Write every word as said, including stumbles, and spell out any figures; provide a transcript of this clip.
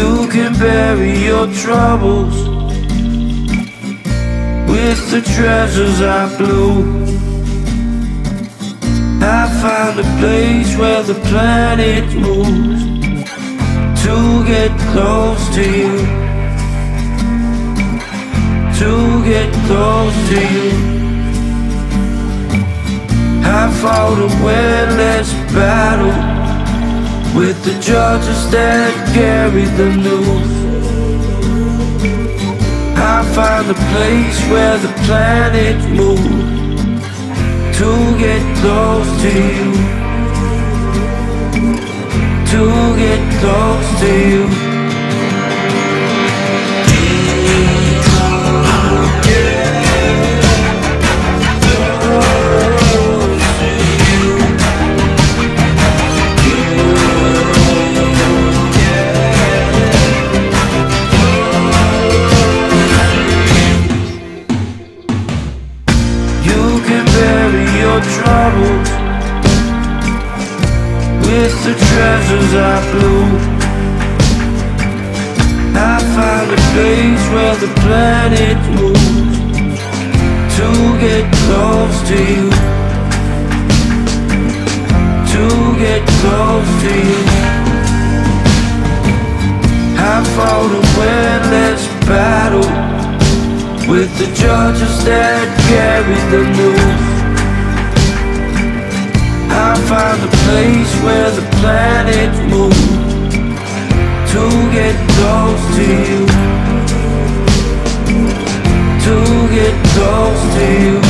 You can bury your troubles with the treasures I blew. I found a place where the planet moves to get close to you, to get close to you. I fought a windless battle with the judges that carry the news. I found a place where the planet moves to get close to you, to get close to you. Troubles with the treasures I blew. I found a place where the planet moves to get close to you, to get close to you. I fought a windless battle with the judges that carry the news. I found a place where the planet moves to get close to you, to get close to you.